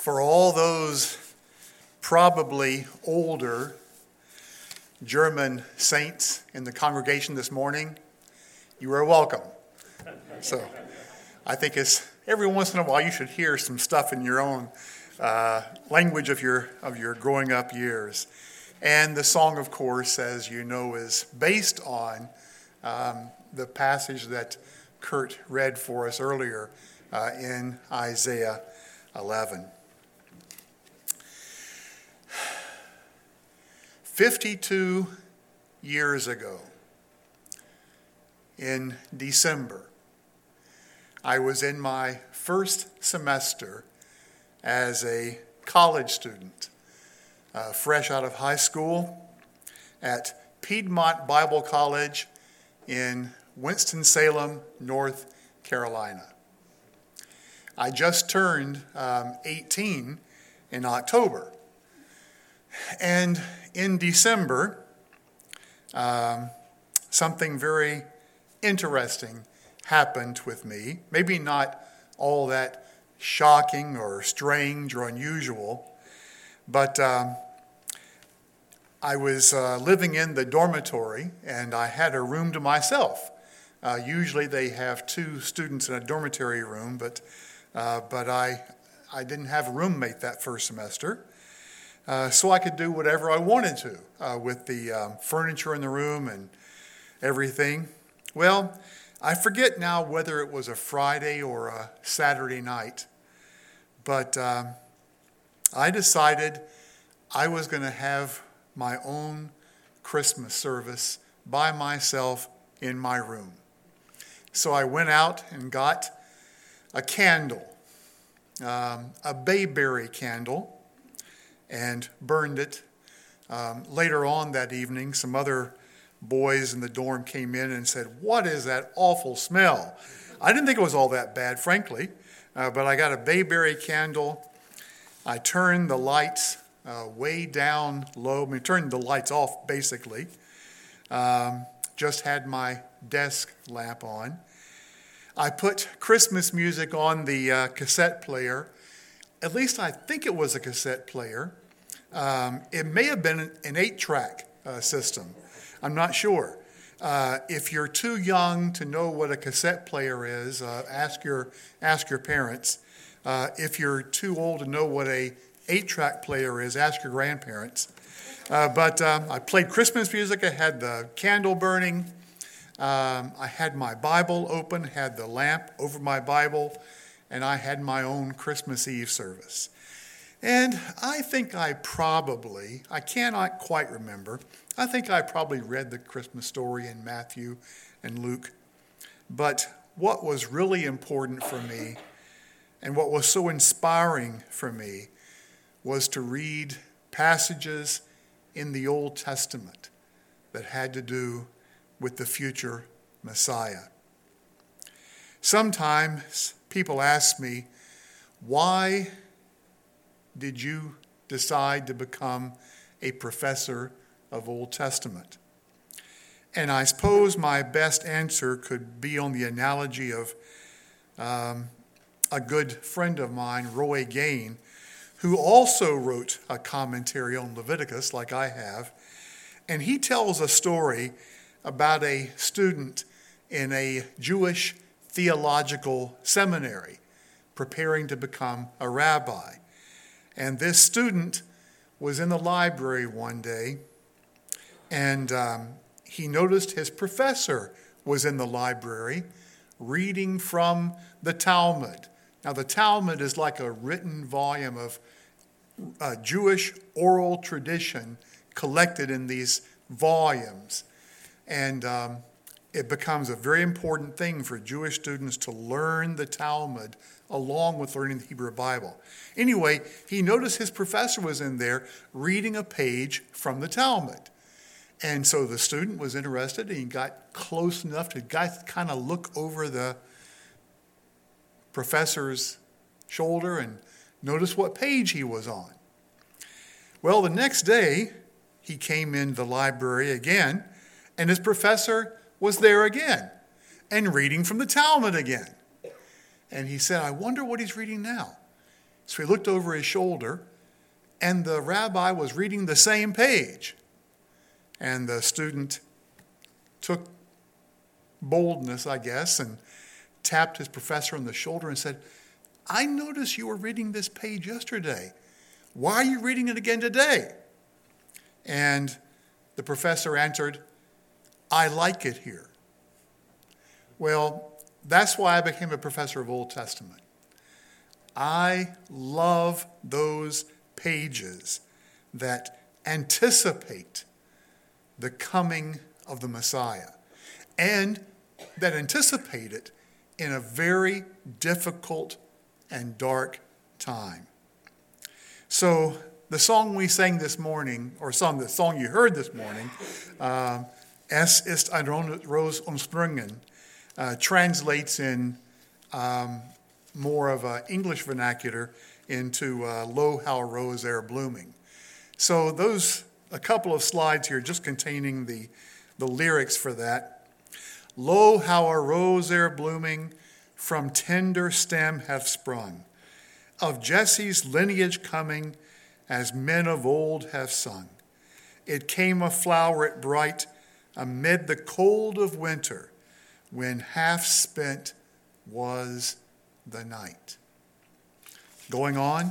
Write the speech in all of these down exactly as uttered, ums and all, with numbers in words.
For all those probably older German saints in the congregation this morning, you are welcome. So I think it's every once in a while you should hear some stuff in your own uh, language of your of your growing up years. And the song, of course, as you know, is based on um, the passage that Kurt read for us earlier uh, in Isaiah eleven. Fifty-two years ago, in December, I was in my first semester as a college student, uh, fresh out of high school at Piedmont Bible College in Winston-Salem, North Carolina. I just turned um, eighteen in October. And in December, um, something very interesting happened with me. Maybe not all that shocking or strange or unusual, but um, I was uh, living in the dormitory and I had a room to myself. Uh, usually they have two students in a dormitory room, but uh, but I I didn't have a roommate that first semester. Uh, so I could do whatever I wanted to uh, with the um, furniture in the room and everything. Well, I forget now whether it was a Friday or a Saturday night, but um, I decided I was going to have my own Christmas service by myself in my room. So I went out and got a candle, um, a bayberry candle, and burned it. Um, later on that evening, some other boys in the dorm came in and said, "What is that awful smell?" I didn't think it was all that bad, frankly, uh, but I got a bayberry candle. I turned the lights uh, way down low. I mean, turned the lights off, basically. Um, just had my desk lamp on. I put Christmas music on the uh, cassette player. At least I think it was a cassette player. Um, it may have been an eight-track uh, system. I'm not sure. Uh, if you're too young to know what a cassette player is, uh, ask your ask your parents. Uh, if you're too old to know what a eight-track player is, ask your grandparents. Uh, but um, I played Christmas music. I had the candle burning. Um, I had my Bible open, had the lamp over my Bible, and I had my own Christmas Eve service. And I think I probably, I cannot quite remember, I think I probably read the Christmas story in Matthew and Luke. But what was really important for me and what was so inspiring for me was to read passages in the Old Testament that had to do with the future Messiah. Sometimes people ask me, why did you decide to become a professor of Old Testament? And I suppose my best answer could be on the analogy of um, a good friend of mine, Roy Gain, who also wrote a commentary on Leviticus like I have. And he tells a story about a student in a Jewish theological seminary preparing to become a rabbi. And this student was in the library one day, and um, he noticed his professor was in the library reading from the Talmud. Now, the Talmud is like a written volume of uh, Jewish oral tradition collected in these volumes. And um, it becomes a very important thing for Jewish students to learn the Talmud along with learning the Hebrew Bible. Anyway, he noticed his professor was in there reading a page from the Talmud. And so the student was interested, and he got close enough to kind of look over the professor's shoulder and notice what page he was on. Well, the next day, he came into the library again, and his professor was there again and reading from the Talmud again. And he said, "I wonder what he's reading now." So he looked over his shoulder, and the rabbi was reading the same page. And the student took boldness, I guess, and tapped his professor on the shoulder and said, "I noticed you were reading this page yesterday. Why are you reading it again today?" And the professor answered, "I like it here." Well, that's why I became a professor of Old Testament. I love those pages that anticipate the coming of the Messiah and that anticipate it in a very difficult and dark time. So the song we sang this morning, or song, the song you heard this morning, uh, Es ist ein Rose umsprungen, uh, translates in um, more of an English vernacular into uh, Lo, how a rose ere blooming. So those, a couple of slides here just containing the, the lyrics for that. Lo, how a rose ere blooming from tender stem hath sprung, of Jesse's lineage coming, as men of old have sung. It came a floweret bright amid the cold of winter, when half spent was the night. Going on,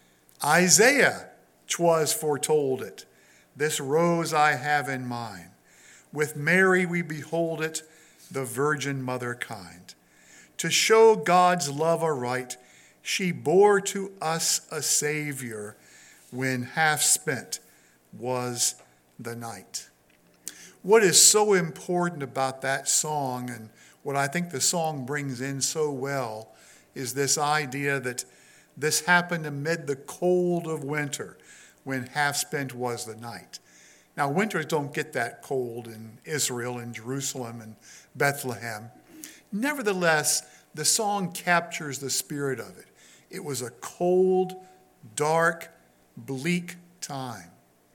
Isaiah 'twas foretold it, this rose I have in mind. With Mary we behold it, the Virgin Mother kind. To show God's love aright, she bore to us a Savior, when half spent was the night. What is so important about that song, and what I think the song brings in so well, is this idea that this happened amid the cold of winter, when half spent was the night. Now, winters don't get that cold in Israel and Jerusalem and Bethlehem. Nevertheless, the song captures the spirit of it. It was a cold, dark, bleak time.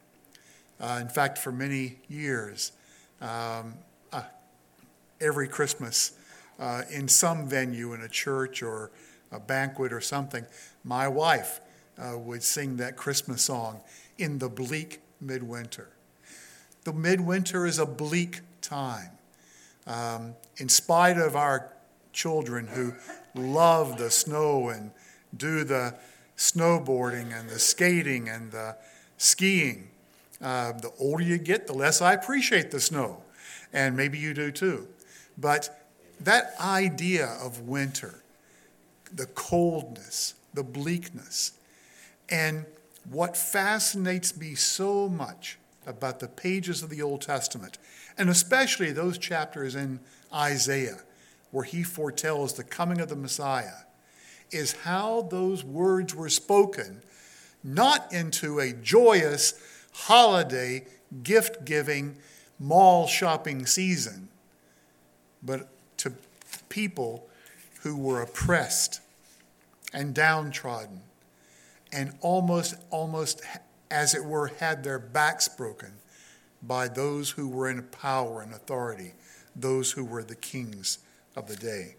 Uh, in fact, for many years, um, uh, every Christmas, uh, in some venue, in a church or a banquet or something, my wife uh, would sing that Christmas song, In the Bleak Midwinter. The midwinter is a bleak time. Um, in spite of our children who love the snow and do the snowboarding and the skating and the skiing, uh, the older you get, the less I appreciate the snow. And maybe you do too. But that idea of winter, the coldness, the bleakness, and what fascinates me so much about the pages of the Old Testament, and especially those chapters in Isaiah, where he foretells the coming of the Messiah, is how those words were spoken, not into a joyous holiday, gift-giving, mall shopping season, but to people who were oppressed and downtrodden and almost, almost as it were, had their backs broken by those who were in power and authority, those who were the kings of the day.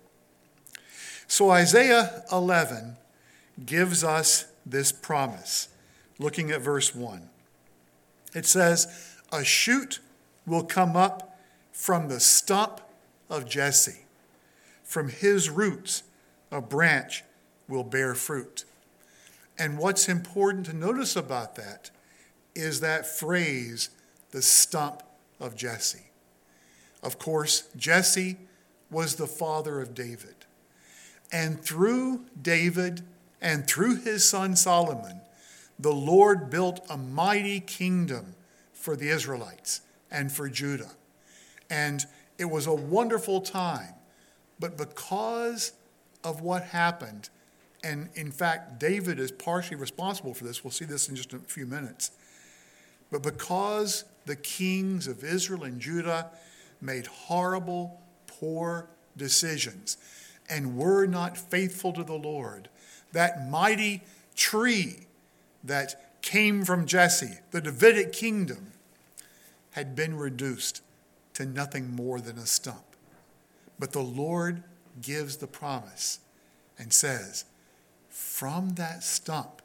So Isaiah eleven gives us this promise, looking at verse one. It says, a shoot will come up from the stump of Jesse. From his roots, a branch will bear fruit. And what's important to notice about that is that phrase, the stump of Jesse. Of course, Jesse was the father of David. And through David and through his son Solomon, the Lord built a mighty kingdom for the Israelites and for Judah. And it was a wonderful time. But because of what happened, and in fact, David is partially responsible for this. We'll see this in just a few minutes. But because the kings of Israel and Judah made horrible, poor decisions and were not faithful to the Lord, that mighty tree that came from Jesse, the Davidic kingdom, had been reduced to nothing more than a stump. But the Lord gives the promise and says, from that stump,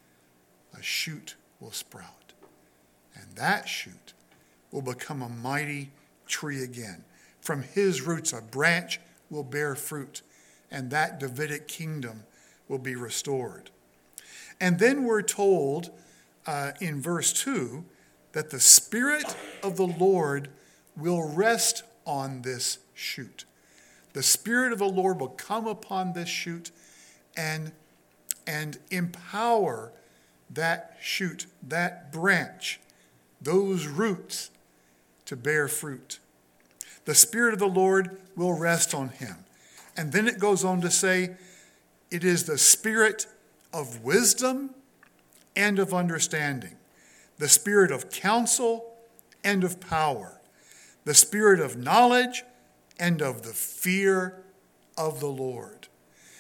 a shoot will sprout. And that shoot will become a mighty tree again. From his roots, a branch will bear fruit, and that Davidic kingdom will be restored. And then we're told uh, in verse two that the Spirit of the Lord will rest on this shoot. The Spirit of the Lord will come upon this shoot and, and empower that shoot, that branch, those roots to bear fruit. The Spirit of the Lord will rest on him. And then it goes on to say, it is the Spirit of wisdom and of understanding, the Spirit of counsel and of power, the Spirit of knowledge and of the fear of the Lord.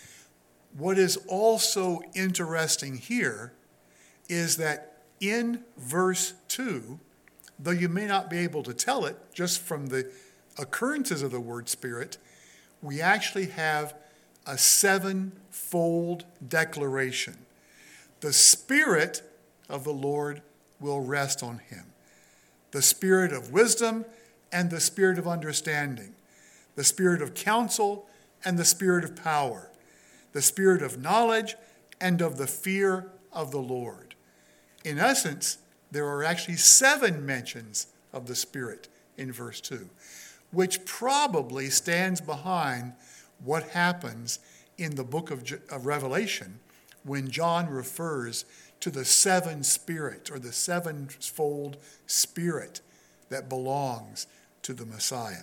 What is also interesting here is that in verse two, though you may not be able to tell it just from the occurrences of the word Spirit, we actually have a sevenfold declaration. The Spirit of the Lord will rest on him. The Spirit of wisdom and the Spirit of understanding. The Spirit of counsel and the Spirit of power. The Spirit of knowledge and of the fear of the Lord. In essence, there are actually seven mentions of the Spirit in verse two, which probably stands behind what happens in the book of Revelation when John refers to the seven spirit or the sevenfold Spirit that belongs to the Messiah.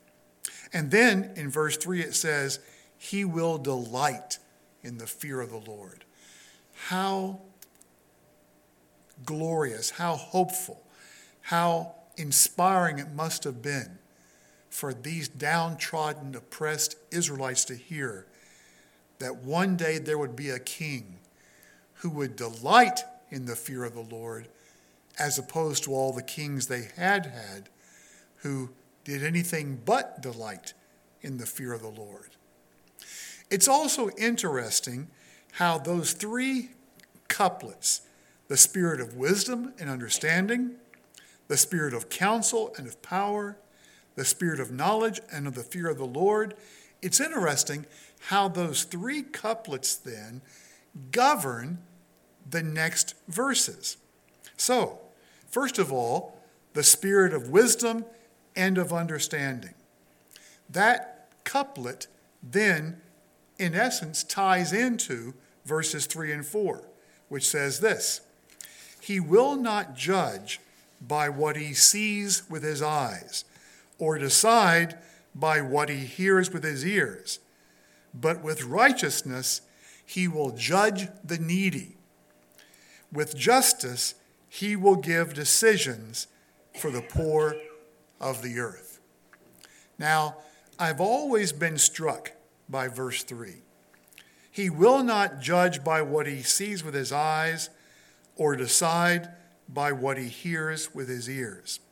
And then in verse three it says, he will delight in the fear of the Lord. How glorious, how hopeful, how inspiring it must have been for these downtrodden, oppressed Israelites to hear that one day there would be a king who would delight in the fear of the Lord, as opposed to all the kings they had had who did anything but delight in the fear of the Lord. It's also interesting how those three couplets, the Spirit of wisdom and understanding, the Spirit of counsel and of power, the Spirit of knowledge and of the fear of the Lord, it's interesting how those three couplets then govern the next verses. So, first of all, the Spirit of wisdom and of understanding. That couplet then, in essence, ties into verses three and four, which says this: he will not judge by what he sees with his eyes, or decide by what he hears with his ears, but with righteousness he will judge the needy. With justice he will give decisions for the poor of the earth. Now, I've always been struck by verse three. He will not judge by what he sees with his eyes, or decide by what he hears with his ears.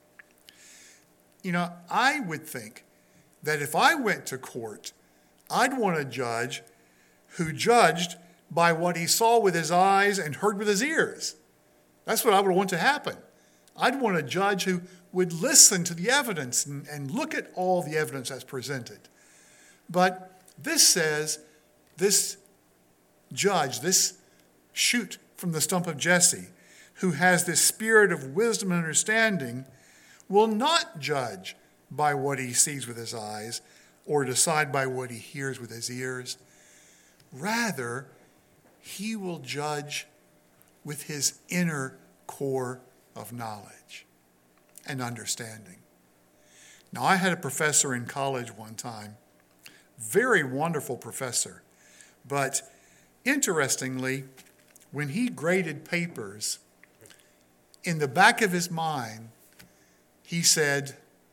You know, I would think that if I went to court, I'd want a judge who judged by what he saw with his eyes and heard with his ears. That's what I would want to happen. I'd want a judge who would listen to the evidence and, and look at all the evidence that's presented. But this says this judge, this shoot from the stump of Jesse, who has this spirit of wisdom and understanding, will not judge by what he sees with his eyes or decide by what he hears with his ears. Rather, he will judge with his inner core of knowledge and understanding. Now, I had a professor in college one time, very wonderful professor, but interestingly, when he graded papers, in the back of his mind, he said,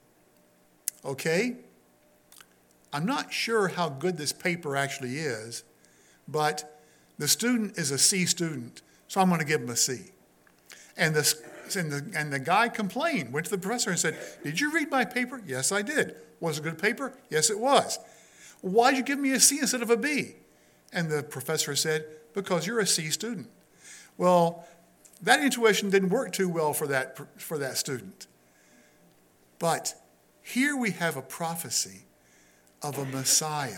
okay, I'm not sure how good this paper actually is, but the student is a C student, so I'm going to give him a C. And the, and the, and the guy complained, went to the professor and said, did you read my paper? Yes, I did. Was it a good paper? Yes, it was. Why did you give me a C instead of a B? And the professor said, because you're a C student. Well, that intuition didn't work too well for that, for that student. But here we have a prophecy of a Messiah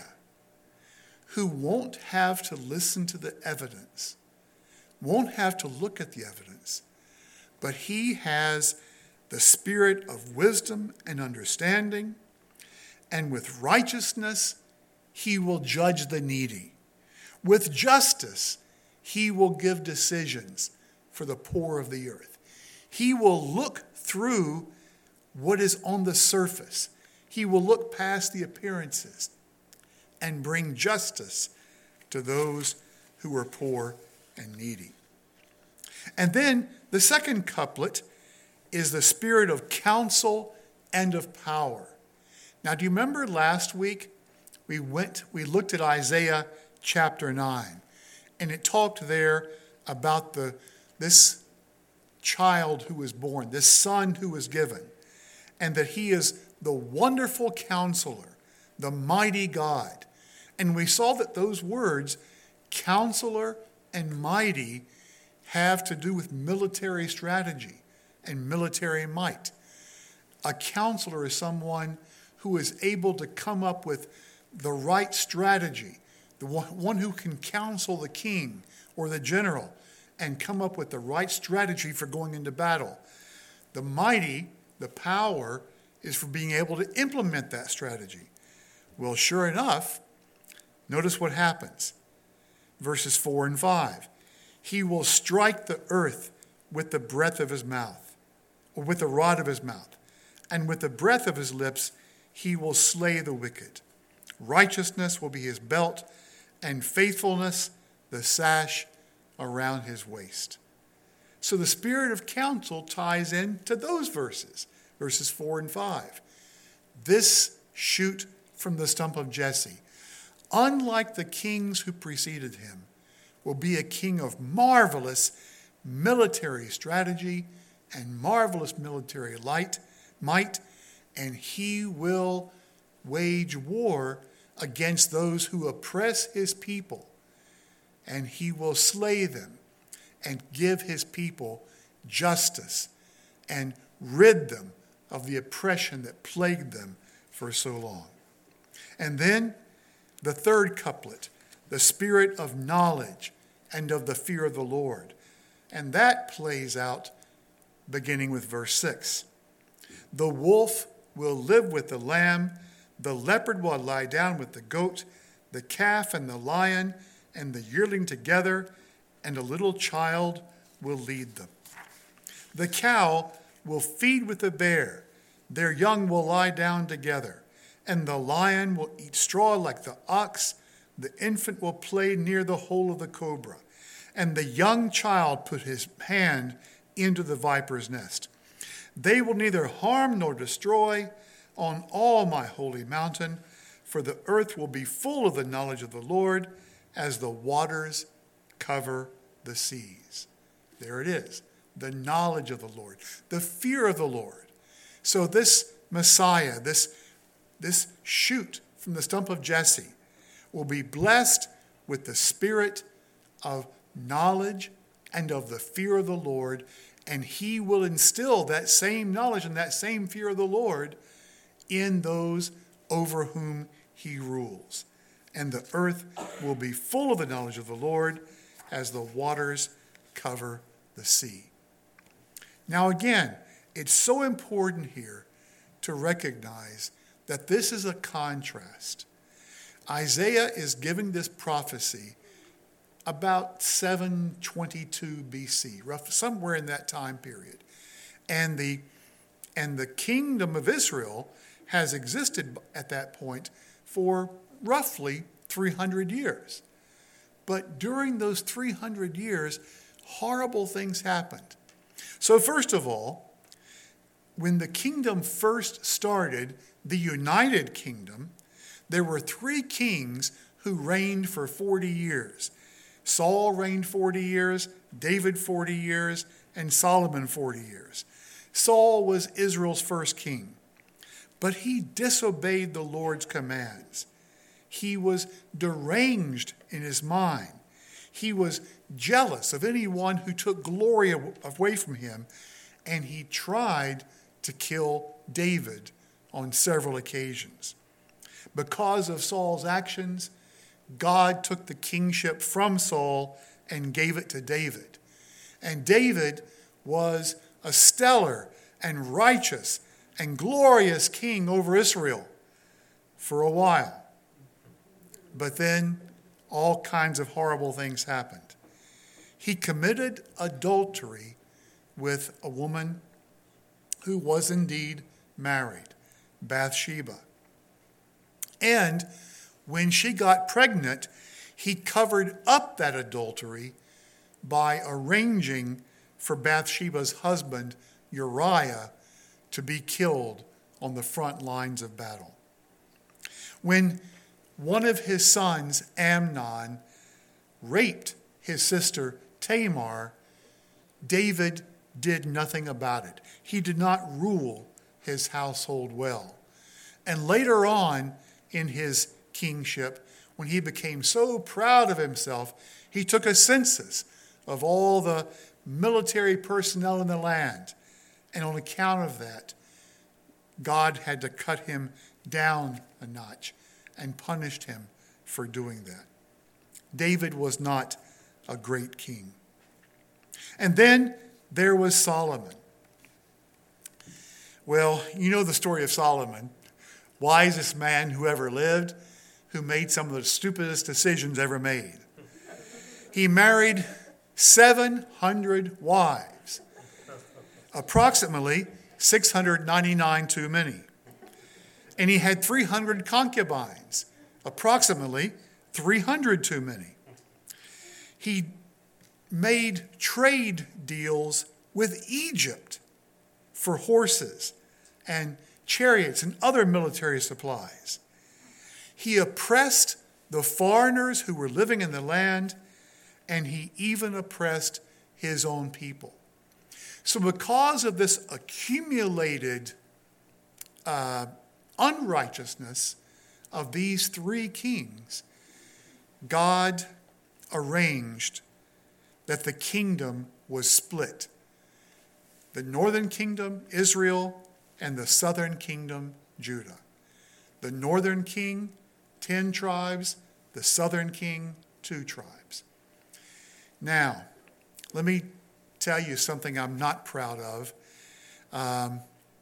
who won't have to listen to the evidence, won't have to look at the evidence, but he has the spirit of wisdom and understanding, and with righteousness he will judge the needy. With justice he will give decisions for the poor of the earth. He will look through what is on the surface. He will look past the appearances and bring justice to those who are poor and needy. And then the second couplet is the spirit of counsel and of power. Now, do you remember last week we went, we looked at Isaiah chapter nine, and it talked there about the this child who was born, this son who was given, and that he is the wonderful counselor, the mighty God. And we saw that those words, counselor and mighty, have to do with military strategy and military might. A counselor is someone who is able to come up with the right strategy, the one who can counsel the king or the general and come up with the right strategy for going into battle. The mighty, the power, is for being able to implement that strategy. Well, sure enough, notice what happens. Verses four and five. He will strike the earth with the breath of his mouth, or with the rod of his mouth, and with the breath of his lips he will slay the wicked. Righteousness will be his belt, and faithfulness the sash around his waist. So the spirit of counsel ties in to those verses, verses four and five. This shoot from the stump of Jesse, unlike the kings who preceded him, will be a king of marvelous military strategy and marvelous military light, might, and he will wage war against those who oppress his people, and he will slay them and give his people justice and rid them of the oppression that plagued them for so long. And then the third couplet, the spirit of knowledge and of the fear of the Lord. And that plays out beginning with verse six. The wolf will live with the lamb, the leopard will lie down with the goat, the calf and the lion and the yearling together, and a little child will lead them. The cow will feed with the bear, their young will lie down together, and the lion will eat straw like the ox, the infant will play near the hole of the cobra, and the young child put his hand into the viper's nest. They will neither harm nor destroy on all my holy mountain, for the earth will be full of the knowledge of the Lord as the waters cover the seas. There it is, the knowledge of the Lord, the fear of the Lord. So this Messiah, this, this shoot from the stump of Jesse, will be blessed with the spirit of knowledge and of the fear of the Lord, and he will instill that same knowledge and that same fear of the Lord in those over whom he rules. And the earth will be full of the knowledge of the Lord as the waters cover the sea. Now again, it's so important here to recognize that this is a contrast. Isaiah is giving this prophecy about seven twenty-two B C, rough, somewhere in that time period. And the, and the kingdom of Israel has existed at that point for roughly three hundred years. But during those three hundred years, horrible things happened. So first of all, when the kingdom first started, the United Kingdom, there were three kings who reigned for forty years. Saul reigned forty years, David forty years, and Solomon forty years. Saul was Israel's first king, but he disobeyed the Lord's commands. He was deranged in his mind. He was jealous of anyone who took glory away from him, and he tried to kill David on several occasions. Because of Saul's actions, God took the kingship from Saul and gave it to David. And David was a stellar and righteous and glorious king over Israel for a while. But then all kinds of horrible things happened. He committed adultery with a woman who was indeed married, Bathsheba. And when she got pregnant, he covered up that adultery by arranging for Bathsheba's husband, Uriah, to be killed on the front lines of battle. When one of his sons, Amnon, raped his sister Tamar, David did nothing about it. He did not rule his household well. And later on in his kingship, when he became so proud of himself, he took a census of all the military personnel in the land. And on account of that, God had to cut him down a notch and punished him for doing that. David was not a great king. And then there was Solomon. Well, you know the story of Solomon, wisest man who ever lived, who made some of the stupidest decisions ever made. He married seven hundred wives, approximately six hundred ninety-nine too many. And he had three hundred concubines, approximately three hundred too many. He made trade deals with Egypt for horses and chariots and other military supplies. He oppressed the foreigners who were living in the land, and he even oppressed his own people. So because of this accumulated uh, unrighteousness of these three kings, God arranged that the kingdom was split. The northern kingdom, Israel, and the southern kingdom, Judah. The northern king, ten tribes. The southern king, two tribes. Now, let me tell you something I'm not proud of. Um,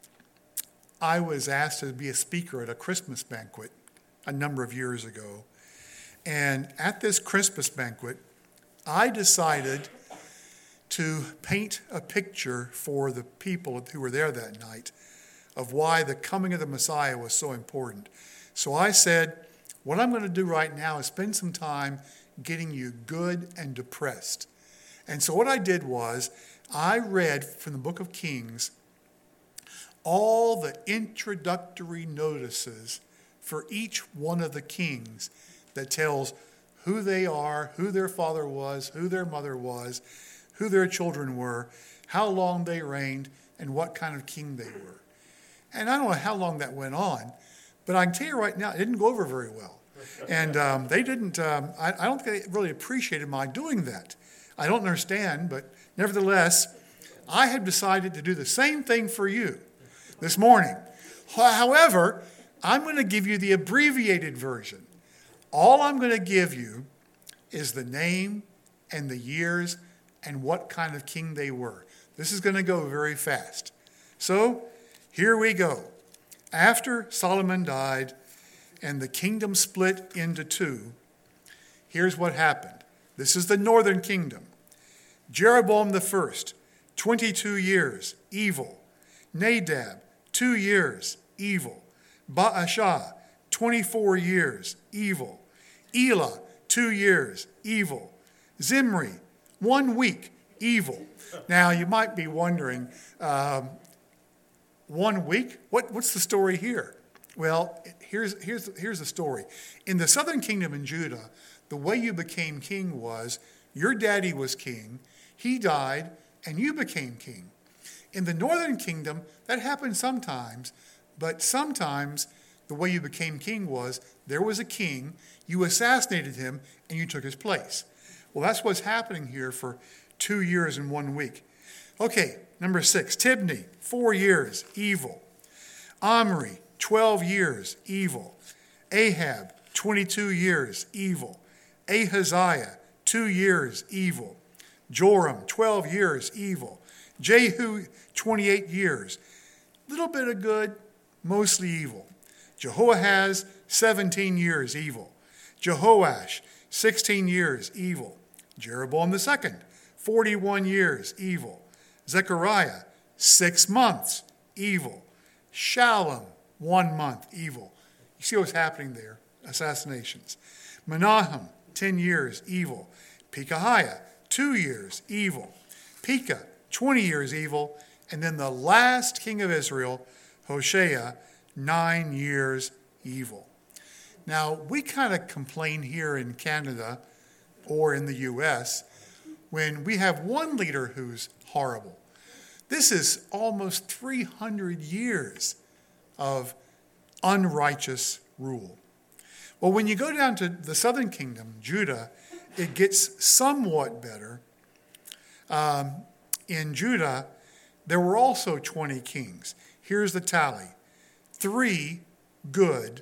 I was asked to be a speaker at a Christmas banquet a number of years ago. And at this Christmas banquet, I decided to paint a picture for the people who were there that night of why the coming of the Messiah was so important. So I said, what I'm going to do right now is spend some time getting you good and depressed. And so what I did was I read from the book of Kings all the introductory notices for each one of the kings that tells who they are, who their father was, who their mother was, who their children were, how long they reigned, and what kind of king they were. And I don't know how long that went on, but I can tell you right now, it didn't go over very well. And um, they didn't, um, I, I don't think they really appreciated my doing that. I don't understand, but nevertheless, I have decided to do the same thing for you this morning. However, I'm going to give you the abbreviated version. All I'm going to give you is the name and the years and what kind of king they were. This is going to go very fast. So, here we go. After Solomon died and the kingdom split into two, here's what happened. This is the northern kingdom. Jeroboam the first, twenty-two years, evil. Nadab, two years, evil. Baasha, twenty-four years, evil. Elah, two years, evil. Zimri, one week, evil. Now, you might be wondering, um, one week? What, what's the story here? Well, here's, here's, here's the story. In the southern kingdom in Judah, the way you became king was your daddy was king, he died, and you became king. In the northern kingdom, that happened sometimes, but sometimes the way you became king was there was a king, you assassinated him, and you took his place. Well, that's what's happening here for two years and one week. Okay, number six, Tibni, four years, evil. Omri, twelve years, evil. Ahab, twenty-two years, evil. Ahaziah, two years, evil. Joram, twelve years, evil. Jehu, twenty-eight years. Little bit of good, mostly evil. Jehoahaz, seventeen years, evil. Jehoash, sixteen years, evil. Jeroboam the second, forty-one years, evil. Zechariah, six months, evil. Shallum, one month, evil. You see what's happening there? Assassinations. Menahem, ten years, evil. Pekahiah, two years, evil. Pekah, twenty years, evil. And then the last king of Israel, Hoshea, nine years, evil. Now, we kind of complain here in Canada or in the U S when we have one leader who's horrible. This is almost three hundred years of unrighteous rule. Well, when you go down to the southern kingdom, Judah, it gets somewhat better. Um, in Judah, there were also twenty kings. Here's the tally. Three good,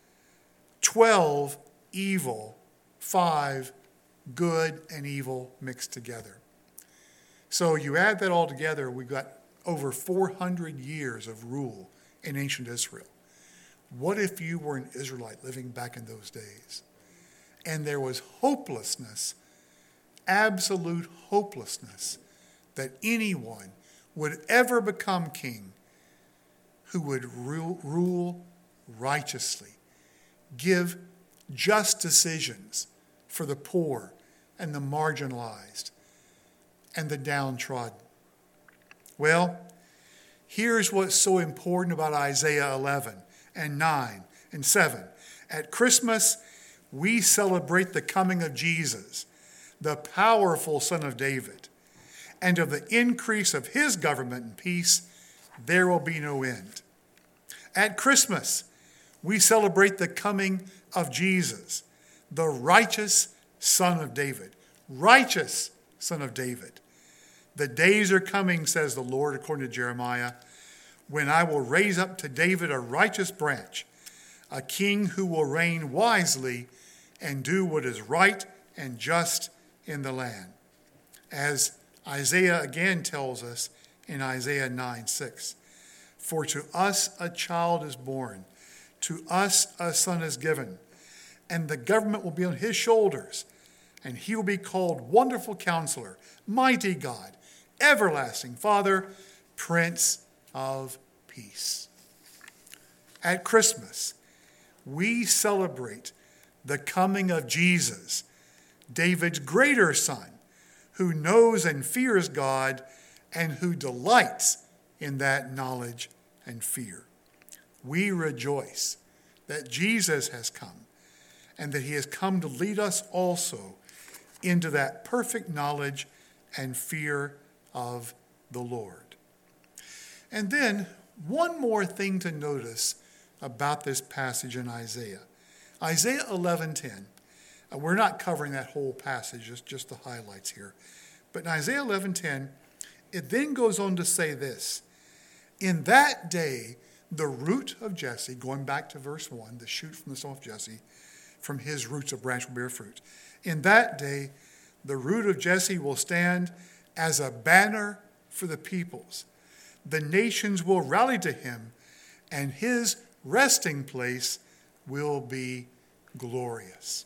twelve evil, five good and evil mixed together. So you add that all together, we've got over four hundred years of rule in ancient Israel. What if you were an Israelite living back in those days? And there was hopelessness, absolute hopelessness, that anyone would ever become king who would rule, rule righteously, give just decisions for the poor and the marginalized and the downtrodden. Well, here's what's so important about Isaiah eleven and nine and seven. At Christmas, we celebrate the coming of Jesus, the powerful Son of David, and of the increase of his government and peace, there will be no end. At Christmas, we celebrate the coming of Jesus, the righteous Son of David. Righteous Son of David. The days are coming, says the Lord, according to Jeremiah, when I will raise up to David a righteous branch, a king who will reign wisely and do what is right and just in the land. As Isaiah again tells us in Isaiah nine six, for to us a child is born, to us a son is given, and the government will be on his shoulders, and he will be called Wonderful Counselor, Mighty God, Everlasting Father, Prince of Peace. At Christmas, we celebrate the coming of Jesus, David's greater son, who knows and fears God and who delights in that knowledge and fear. We rejoice that Jesus has come and that he has come to lead us also into that perfect knowledge and fear of the Lord. And then one more thing to notice about this passage in Isaiah. Isaiah eleven ten. Uh, we're not covering that whole passage, just, just the highlights here. But in Isaiah eleven ten, it then goes on to say this. In that day, the root of Jesse, going back to verse one, the shoot from the stump of Jesse, from his roots a branch will bear fruit. In that day, the root of Jesse will stand as a banner for the peoples. The nations will rally to him, and his resting place will be glorious.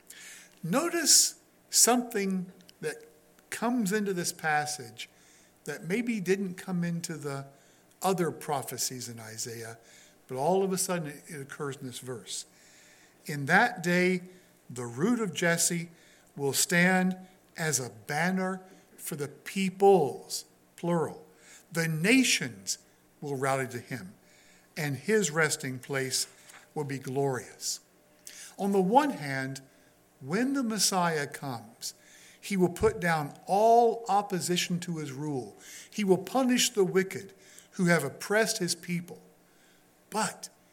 Notice something that comes into this passage that maybe didn't come into the other prophecies in Isaiah, but all of a sudden it occurs in this verse. In that day, the root of Jesse will stand as a banner for the peoples, plural. The nations will rally to him, and his resting place will be glorious. On the one hand, when the Messiah comes, he will put down all opposition to his rule. He will punish the wicked who have oppressed his people. But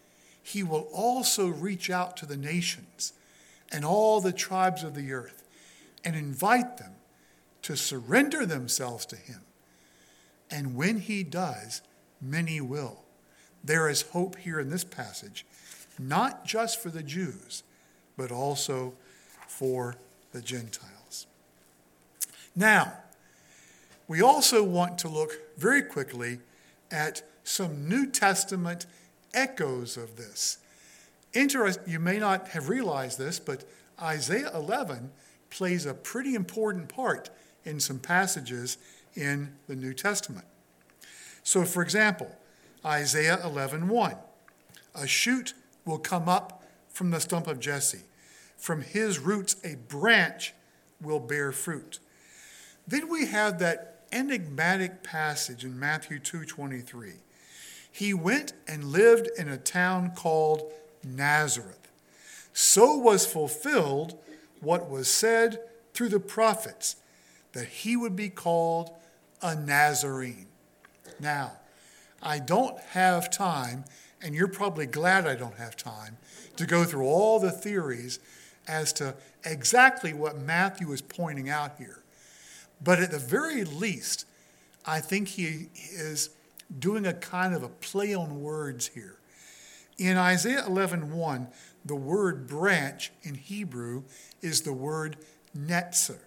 he will also reach out to the nations and all the tribes of the earth and invite them to surrender themselves to him. And when he does, many will. There is hope here in this passage, not just for the Jews, but also for the Gentiles. Now, we also want to look very quickly at some New Testament echoes of this. Interest, you may not have realized this, but Isaiah eleven plays a pretty important part in some passages in the New Testament. So, for example, Isaiah eleven one, a shoot will come up from the stump of Jesse. From his roots a branch will bear fruit. Then we have that enigmatic passage in Matthew two twenty-three. He went and lived in a town called Nazareth. So was fulfilled what was said through the prophets, that he would be called a Nazarene. Now, I don't have time, and you're probably glad I don't have time, to go through all the theories as to exactly what Matthew is pointing out here. But at the very least, I think he is doing a kind of a play on words here. In Isaiah eleven one, the word branch in Hebrew is the word netzer,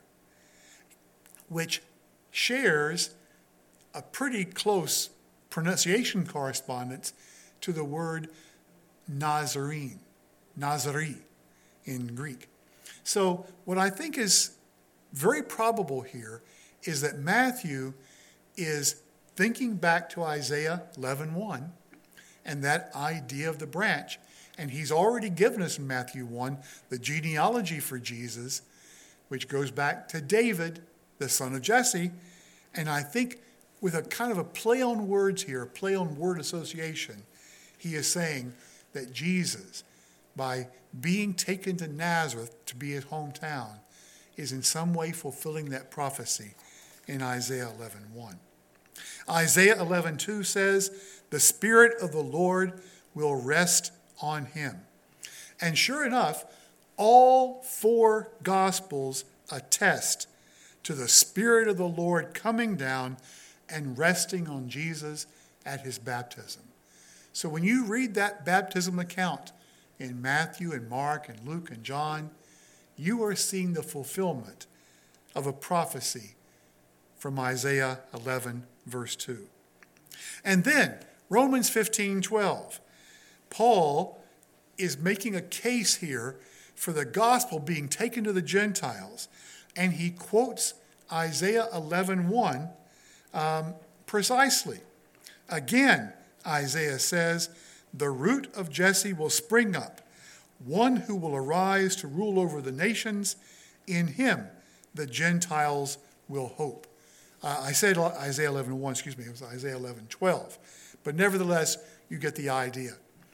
which shares a pretty close pronunciation correspondence to the word Nazarene, Nazari in Greek. So what I think is very probable here is that Matthew is thinking back to Isaiah eleven one and that idea of the branch. And he's already given us in Matthew one the genealogy for Jesus, which goes back to David, the son of Jesse. And I think with a kind of a play on words here, a play on word association, he is saying that Jesus, by being taken to Nazareth to be his hometown, is in some way fulfilling that prophecy in Isaiah eleven one. Isaiah eleven two says, the Spirit of the Lord will rest on him. And sure enough, all four Gospels attest to the Spirit of the Lord coming down and resting on Jesus at his baptism. So when you read that baptism account in Matthew and Mark and Luke and John, you are seeing the fulfillment of a prophecy from Isaiah eleven, verse two. And then Romans fifteen twelve. Paul is making a case here for the gospel being taken to the Gentiles, and he quotes Isaiah eleven one um, precisely. Again, Isaiah says, the root of Jesse will spring up, one who will arise to rule over the nations. In him the Gentiles will hope. Uh, I said Isaiah eleven one, excuse me, it was Isaiah eleven twelve. But nevertheless, you get the idea.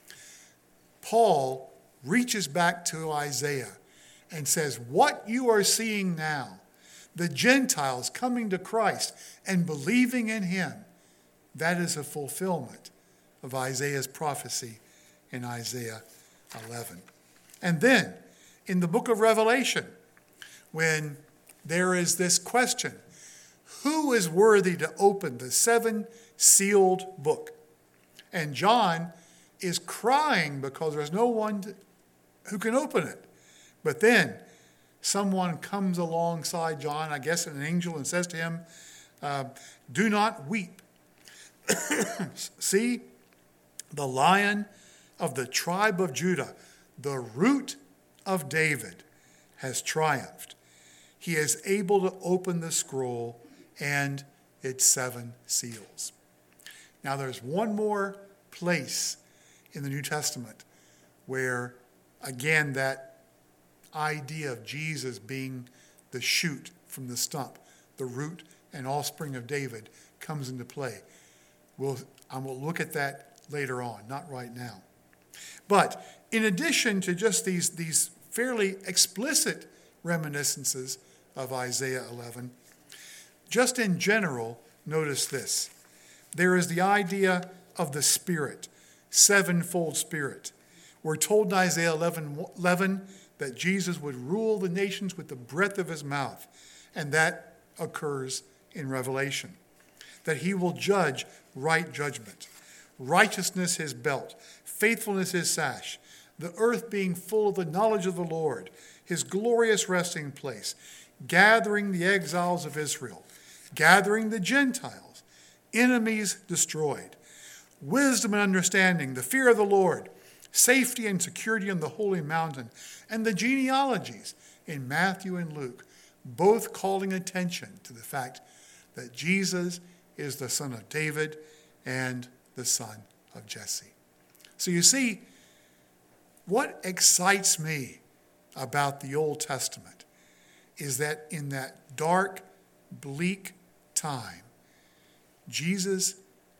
Paul reaches back to Isaiah and says, what you are seeing now, the Gentiles coming to Christ and believing in him, that is a fulfillment of Isaiah's prophecy in Isaiah eleven. And then, in the book of Revelation, when there is this question, who is worthy to open the seven sealed book? And John is crying because there's no one to, who can open it. But then someone comes alongside John, I guess an angel, and says to him, uh, do not weep. See, the Lion of the tribe of Judah, the root of David, has triumphed. He is able to open the scroll and its seven seals. Now there's one more place in the New Testament where, again, that idea of Jesus being the shoot from the stump, the root and offspring of David, comes into play. We'll, I will look at that later on, not right now. But in addition to just these, these fairly explicit reminiscences of Isaiah eleven, just in general, notice this. There is the idea of the Spirit, sevenfold Spirit. We're told in Isaiah eleven, eleven that Jesus would rule the nations with the breath of his mouth, and that occurs in Revelation. That he will judge right judgment, righteousness his belt, faithfulness his sash, the earth being full of the knowledge of the Lord, his glorious resting place, gathering the exiles of Israel, gathering the Gentiles, enemies destroyed, wisdom and understanding, the fear of the Lord, safety and security on the holy mountain, and the genealogies in Matthew and Luke, both calling attention to the fact that Jesus is the son of David and the son of Jesse. So you see, what excites me about the Old Testament is that in that dark, bleak time, Jesus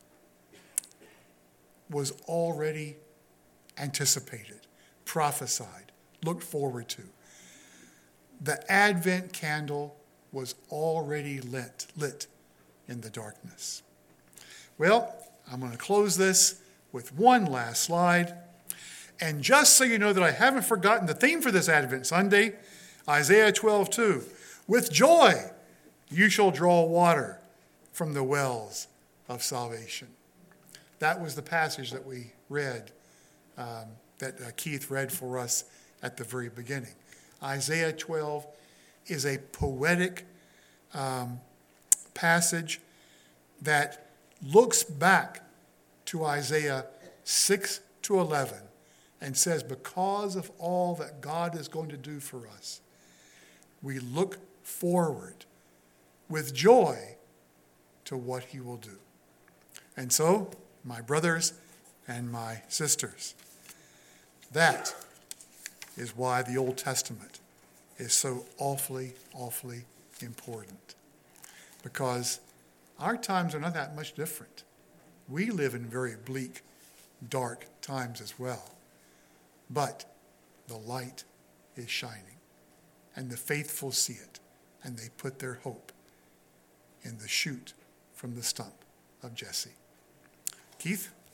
was already anticipated, prophesied, looked forward to. The Advent candle was already lit, lit in the darkness. Well, I'm going to close this with one last slide. And just so you know that I haven't forgotten the theme for this Advent Sunday, Isaiah twelve two. With joy you shall draw water from the wells of salvation. That was the passage that we read, um, that uh, Keith read for us at the very beginning. Isaiah twelve is a poetic um, passage that looks back to Isaiah six to eleven and says, because of all that God is going to do for us, we look forward with joy to what he will do. And so, my brothers and my sisters, that is why the Old Testament is so awfully, awfully important. Because our times are not that much different. We live in very bleak, dark times as well. But the light is shining, and the faithful see it, and they put their hope in the shoot from the stump of Jesse. Keith?